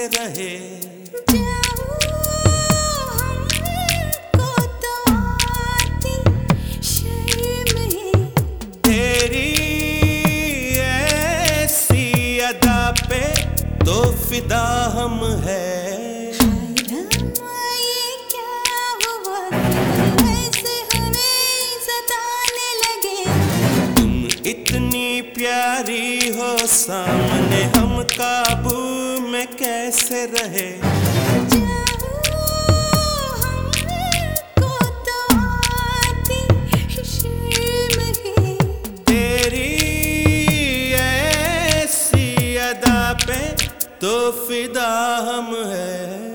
कैसे रहे। तेरी ऐसी अदा पे तो फिदा हम है। इतनी प्यारी हो सामने हम काबू में कैसे रहे। तेरी ऐसी अदा पे तो फिदा हम है।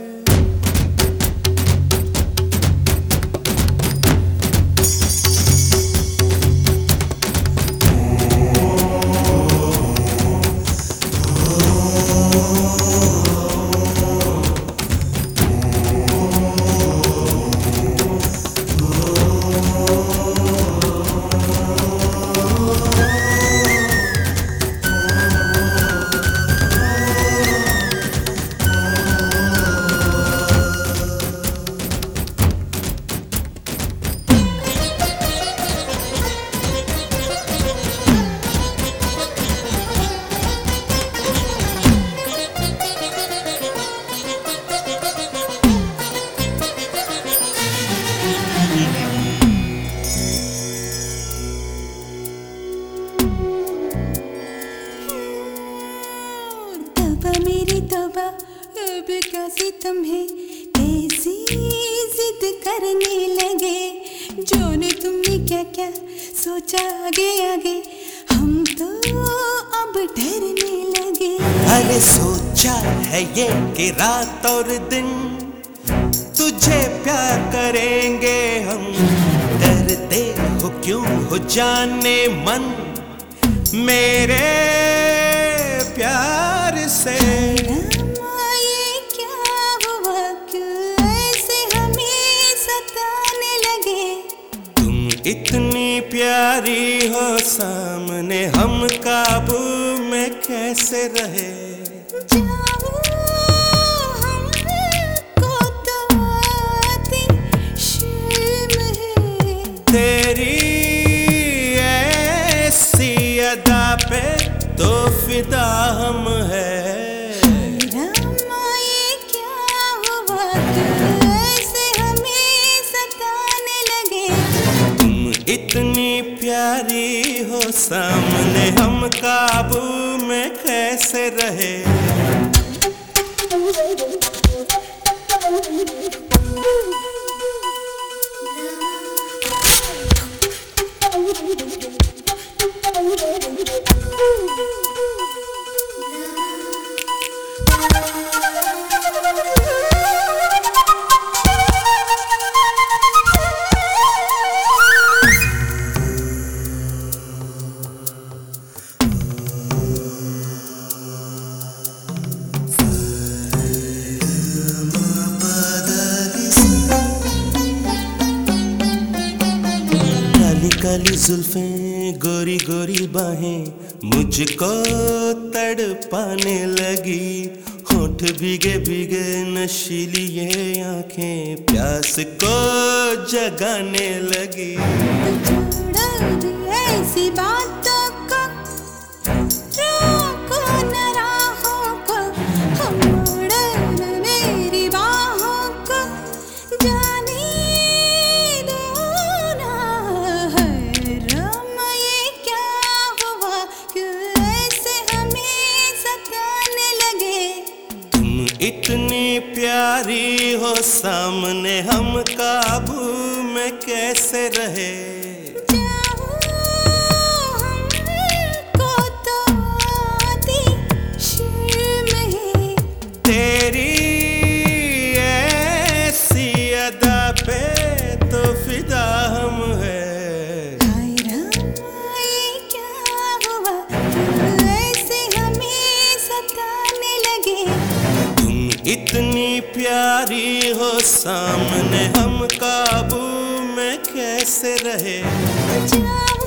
मेरी तौबा अब क्या सितम है, ऐसी जिद करने लगे। जाने तुमने क्या क्या सोचा आगे आगे, हम तो अब डरने लगे। अरे सोचा है ये कि रात और दिन तुझे प्यार करेंगे हम। डरते हो क्यों हो जाने मन मेरे प्यार से। ये क्या हुआ, क्यों ऐसे हमें सताने लगे। तुम इतनी प्यारी हो सामने हम काबू में कैसे रहे। हमको तो आती शर्म है। तेरी ऐसी अदा पे तो फिदा हम है। ये क्या हुआ, क्यों ऐसे हमें सताने लगे। तुम इतनी प्यारी हो सामने हम काबू में कैसे रहे। काली जुल्फें गोरी गोरी बाहें मुझको तड़पाने लगी। होठ भीगे भीगे नशीली ये आंखें प्यास को जगाने लगी। ऐसी बातों को रोको न राहों को, हम मोड़न मेरी बाहों को जाने दो ना। ये क्या हुआ, क्यों ऐसे हमें सताने लगे। तुम इतनी प्यारी हो सामने हम काबू में कैसे रहे। तेरी ऐसी अदा पे तो फिदा हम है। ये क्या हुआ, ऐसे हमें सताने लगे। तुम इतनी प्यारी हो सामने हम काबू में कैसे रहे।